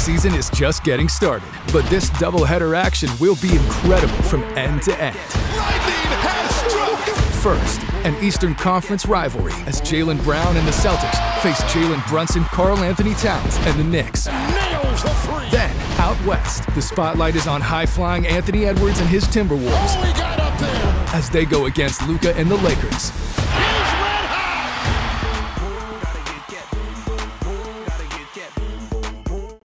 season is just getting started, but this doubleheader action will be incredible from end to end. Lightning has struck! First, an Eastern Conference rivalry as Jaylen Brown and the Celtics face Jalen Brunson, Karl Anthony Towns, and the Knicks. Nails the three! Then, out west, the spotlight is on high-flying Anthony Edwards and his Timberwolves Oh, he got up there! as they go against Luka and the Lakers.